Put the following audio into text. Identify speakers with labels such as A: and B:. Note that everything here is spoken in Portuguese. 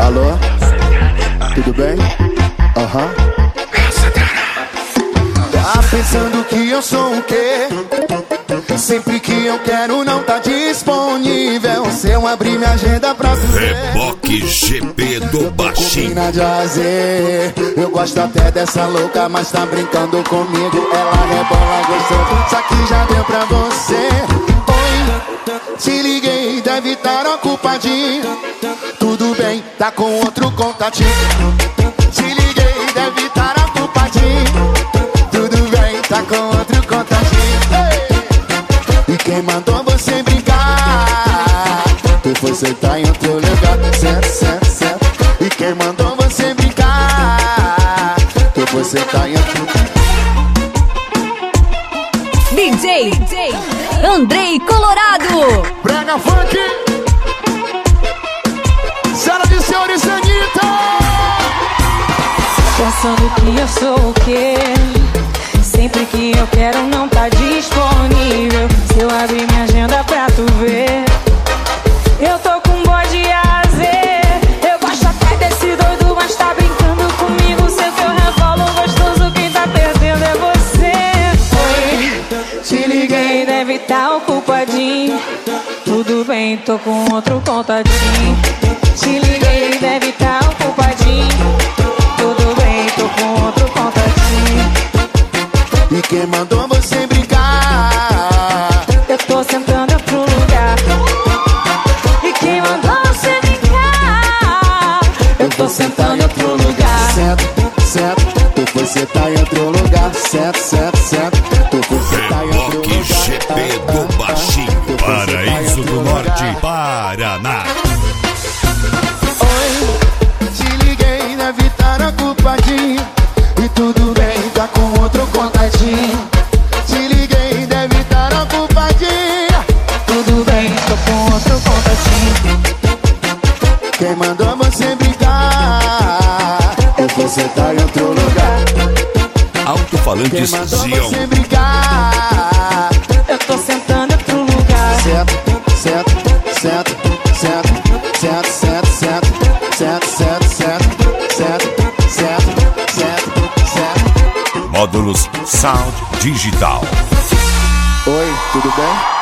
A: Alô? Tudo bem? Aham. Tá pensando que eu sou o quê? Sempre que eu quero não tá disponível. Se eu abrir minha agenda pra tu ver,
B: Reboque GP do Baixinho.
A: de fazer. Eu gosto até dessa louca, mas tá brincando comigo. Ela rebola gostoso, só que já deu pra você. Oi, te liguei, deve estar ocupadinho. Tudo bem, tá com outro contatinho. Te liguei, deve estar ocupadinho. Tudo bem, tá com outro contatinho. E quem mandou você brincar? Tu foi sentar em outro lugar. Certo, certo, certo. E quem mandou você brincar? Tu foi sentar em outro lugar.
C: DJ Andrei Colorado.
A: Brega Funk. Senhoras e senhores, Anitta.
D: Pensando que eu sou o quê? Sempre que eu quero não tá disponível. Se eu abrir minha agenda pra tu ver, eu tô com bode azer. Eu gosto até desse doido, mas tá brincando comigo. Sei que eu revolo gostoso, quem tá perdendo é você. Oi, te liguei, deve tá ocupadinho. Tudo bem, tô com outro contatinho. Te liguei, deve tá ocupadinho. Tudo bem, tô com outro contatinho.
A: E quem mandou você brincar?
D: Eu tô sentando em outro lugar. E quem mandou você brincar? Eu tô sentando em outro lugar.
A: Certo, certo. Tu foi sentar em outro lugar. Certo, certo, certo. Tu foi sentar em outro
B: Reboque
A: lugar.
B: GP do Baixinho. Paraíso do Norte, Paraná.
A: Oi, te liguei, deve estar ocupadinho. E tudo bem, tá com outro contatinho. Te liguei, deve estar ocupadinho.
D: Tudo bem, tô com outro contatinho.
A: Quem mandou você brincar? Eu vou sentar em outro lugar. Quem
B: Alto-falantes
A: mandou
B: Zion.
A: você brincar?
D: Eu tô sentando em outro lugar.
A: Certo, certo, certo, certo, certo, certo, certo, certo, certo, certo, certo, certo, certo.
B: Módulos Sound Digital.
A: Oi, tudo bem?